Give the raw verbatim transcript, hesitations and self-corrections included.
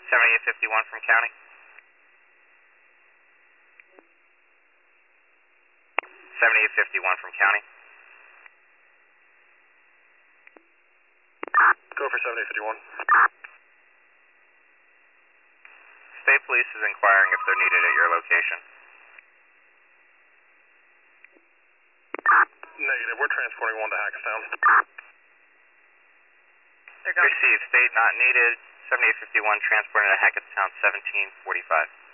seventy-eight fifty-one from county. seventy-eight fifty-one from county. Go for seventy-eight fifty-one. State Police is inquiring if they're needed at your location. Negative, we're transporting one to Hackettstown. Received, state not needed, seventy-eight fifty-one transporting to Hackettstown, seventeen forty-five.